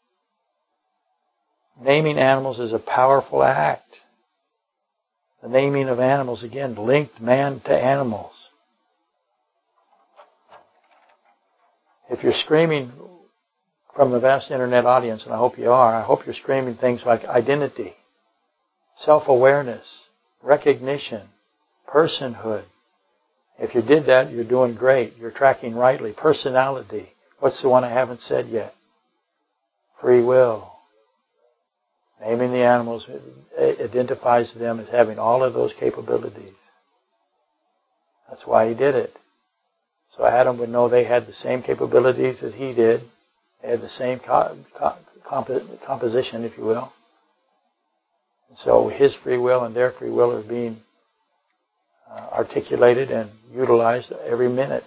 Speaker 1: Naming animals is a powerful act. The naming of animals, again, linked man to animals. If you're screaming from the vast internet audience, and I hope you are, I hope you're screaming things like identity, self-awareness, recognition, personhood. If you did that, you're doing great. You're tracking rightly. Personality. What's the one I haven't said yet? Free will. Naming the animals identifies them as having all of those capabilities. That's why he did it. So Adam would know they had the same capabilities as he did. They had the same co- co- comp- composition, if you will. And so his free will and their free will are being uh, articulated and utilized every minute.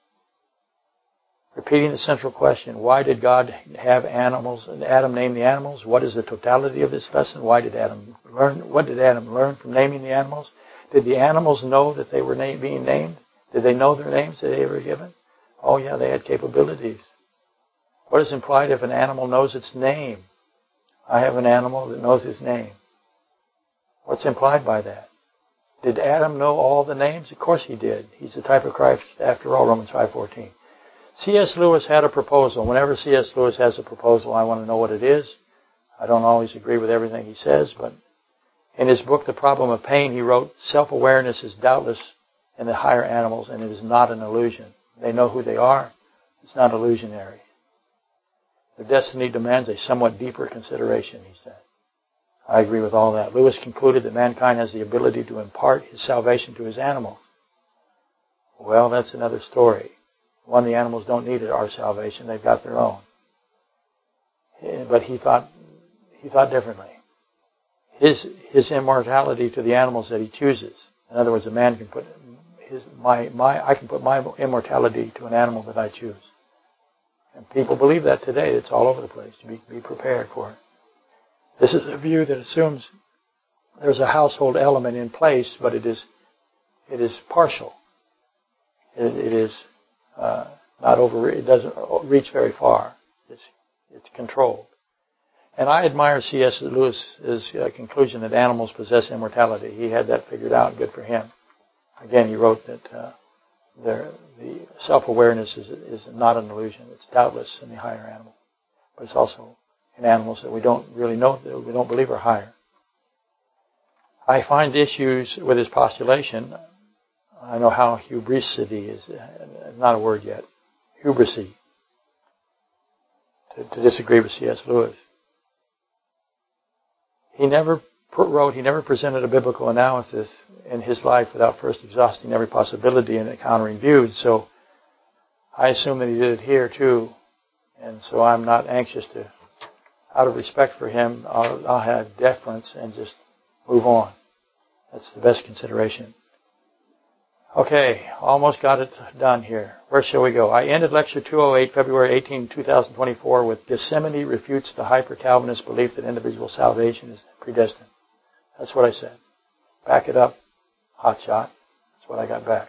Speaker 1: Repeating the central question, why did God have animals and Adam name the animals? What is the totality of this lesson? Why did Adam learn? What did Adam learn from naming the animals? Did the animals know that they were na- being named? Did they know their names that they were given? Oh yeah, they had capabilities. What is implied if an animal knows its name? I have an animal that knows his name. What's implied by that? Did Adam know all the names? Of course he did. He's the type of Christ after all, Romans five fourteen. C S Lewis had a proposal. Whenever C S Lewis has a proposal, I want to know what it is. I don't always agree with everything he says, but in his book, The Problem of Pain, he wrote, self-awareness is doubtless in the higher animals, and it is not an illusion. They know who they are. It's not illusionary. Their destiny demands a somewhat deeper consideration, he said. I agree with all that. Lewis concluded that mankind has the ability to impart his salvation to his animals. Well, that's another story. One, the animals don't need our salvation. They've got their own. But he thought he thought differently. His his immortality to the animals that he chooses. In other words, a man can put his my my I can put my immortality to an animal that I choose. And people believe that today. It's all over the place. To be be prepared for it. This is a view that assumes there's a household element in place, but it is it is partial. It, it is Uh, not over. It doesn't reach very far. It's it's controlled. And I admire C S Lewis's uh, conclusion that animals possess immortality. He had that figured out. Good for him. Again, he wrote that uh, there, the self-awareness is is not an illusion. It's doubtless in the higher animal, but it's also in animals that we don't really know, that we don't believe are higher. I find issues with his postulation. I know how hubrisity is, not a word yet, hubrisy, to, to disagree with C S Lewis. He never wrote, he never presented a biblical analysis in his life without first exhausting every possibility and encountering views. So I assume that he did it here too. And so I'm not anxious to, out of respect for him, I'll, I'll have deference and just move on. That's the best consideration. Okay, almost got it done here. Where shall we go? I ended lecture two oh eight, February eighteenth, twenty twenty-four, with Gethsemane refutes the hyper-Calvinist belief that individual salvation is predestined. That's what I said. Back it up, hot shot. That's what I got back.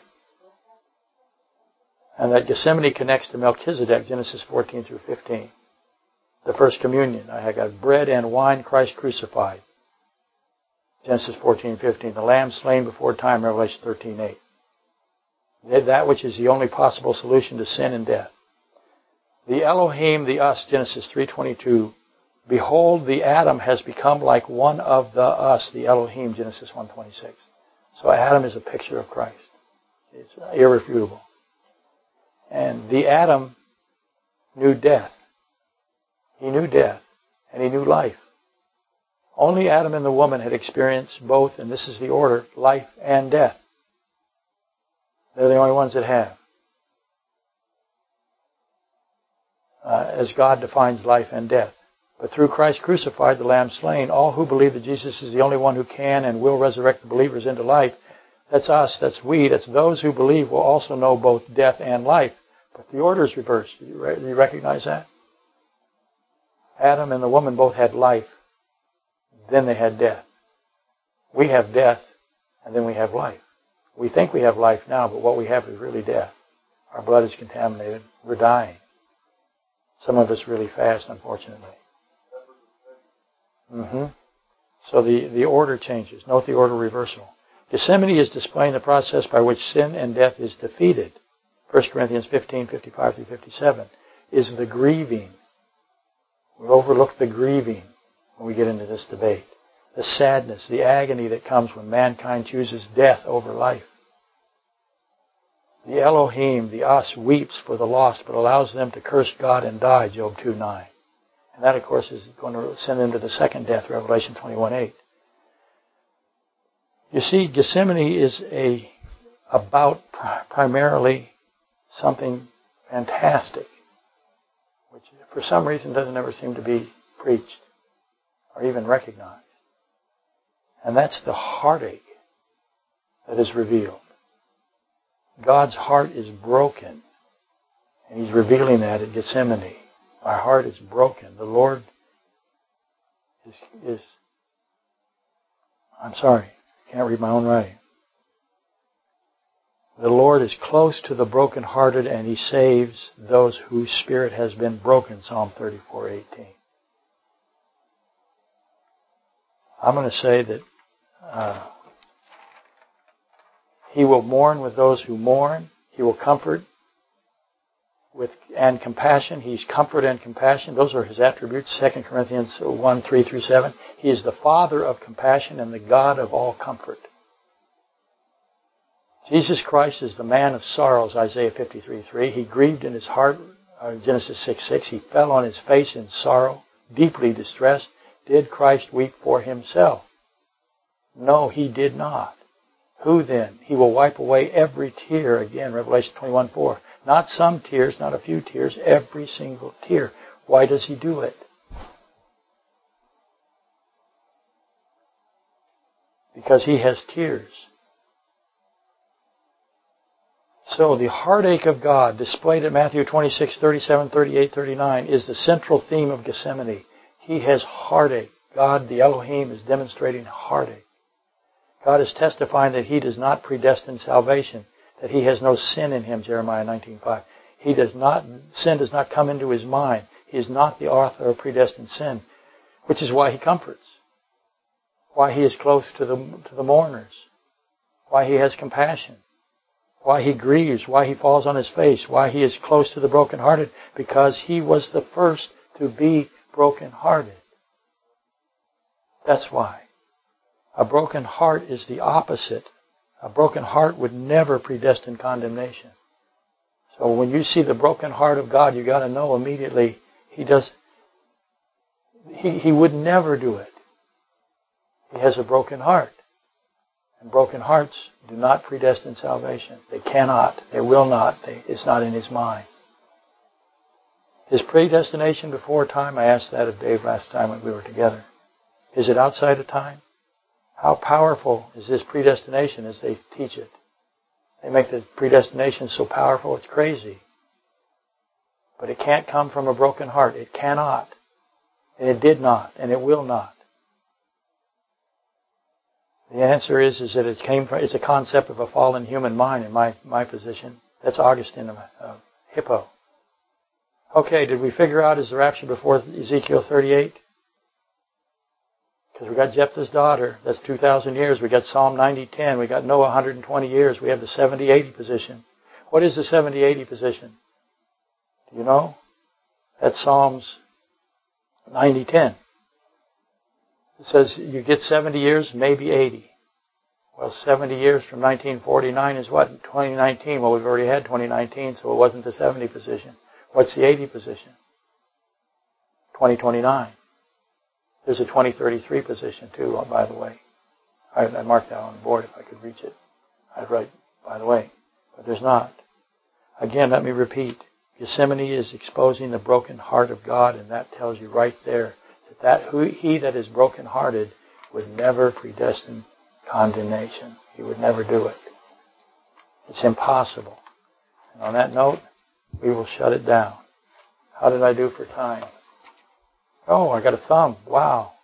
Speaker 1: And that Gethsemane connects to Melchizedek, Genesis fourteen through fifteen. The first communion. I got bread and wine, Christ crucified. Genesis fourteen, fifteen. The lamb slain before time, Revelation thirteen, eight. That which is the only possible solution to sin and death. The Elohim, the us, Genesis three twenty-two. Behold, the Adam has become like one of the us, the Elohim, Genesis one twenty-six. So Adam is a picture of Christ. It's irrefutable. And the Adam knew death. He knew death. And he knew life. Only Adam and the woman had experienced both, and this is the order, life and death. They're the only ones that have. Uh, as God defines life and death. But through Christ crucified, the Lamb slain, all who believe that Jesus is the only one who can and will resurrect the believers into life, that's us, that's we, that's those who believe will also know both death and life. But the order is reversed. Do you, re- do you recognize that? Adam and the woman both had life. Then they had death. We have death, and then we have life. We think we have life now, but what we have is really death. Our blood is contaminated. We're dying. Some of us really fast, unfortunately. Mm-hmm. So the, the order changes. Note the order reversal. Gethsemane is displaying the process by which sin and death is defeated. First Corinthians fifteen, fifty-five through fifty-seven is the grieving. We overlook the grieving when we get into this debate. The sadness, the agony that comes when mankind chooses death over life. The Elohim, the us, weeps for the lost, but allows them to curse God and die, Job two nine. And that, of course, is going to send them to the second death, Revelation twenty-one eight. You see, Gethsemane is a about primarily something fantastic, which for some reason doesn't ever seem to be preached or even recognized. And that's the heartache that is revealed. God's heart is broken, and He's revealing that at Gethsemane. My heart is broken. The Lord is, is I'm sorry, I can't read my own writing. The Lord is close to the brokenhearted, and He saves those whose spirit has been broken, Psalm thirty-four eighteen. I'm going to say that uh, He will mourn with those who mourn. He will comfort with and compassion. He's comfort and compassion. Those are His attributes. Second Corinthians one, three through seven. He is the Father of compassion and the God of all comfort. Jesus Christ is the man of sorrows, Isaiah fifty-three three. He grieved in His heart, uh, Genesis six six. He fell on His face in sorrow, deeply distressed. Did Christ weep for Himself? No, He did not. Who then? He will wipe away every tear. Again, Revelation twenty-one four. Not some tears, not a few tears, every single tear. Why does He do it? Because He has tears. So the heartache of God, displayed at Matthew twenty-six, thirty-seven, thirty-eight, thirty-nine, is the central theme of Gethsemane. He has heartache. God, the Elohim, is demonstrating heartache. God is testifying that He does not predestine salvation, that He has no sin in Him, Jeremiah nineteen five. He does not, sin does not come into His mind. He is not the author of predestined sin, which is why He comforts, why He is close to the, to the mourners, why He has compassion, why He grieves, why He falls on His face, why He is close to the brokenhearted, because He was the first to be brokenhearted. That's why. A broken heart is the opposite. A broken heart would never predestine condemnation. So when you see the broken heart of God, you got to know immediately He does. He, he would never do it. He has a broken heart. And broken hearts do not predestine salvation. They cannot. They will not. They, it's not in His mind. His predestination before time, I asked that of Dave last time when we were together. Is it outside of time? How powerful is His predestination as they teach it? They make the predestination so powerful it's crazy. But it can't come from a broken heart. It cannot. And it did not. And it will not. The answer is, is that it came from, it's a concept of a fallen human mind in my, my position. That's Augustine of uh, Hippo. Okay, did we figure out is the rapture before Ezekiel thirty-eight? Because we got Jephthah's daughter, that's two thousand years. We got Psalm ninety ten. We got Noah one hundred twenty years. We have the seventy eighty position. What is the seventy eighty position? Do you know? That's Psalms ninety ten. It says you get seventy years, maybe eighty. Well, seventy years from nineteen forty-nine is what? twenty nineteen. Well, we've already had twenty nineteen, so it wasn't the seventy position. What's the eighty position? twenty twenty-nine. There's a twenty thirty-three position too, by the way. I, I marked that on the board if I could reach it. I'd write, by the way. But there's not. Again, let me repeat. Gethsemane is exposing the broken heart of God, and that tells you right there that, that who, he that is brokenhearted would never predestine condemnation. He would never do it. It's impossible. And on that note, we will shut it down. How did I do for time? Oh, I got a thumb. Wow.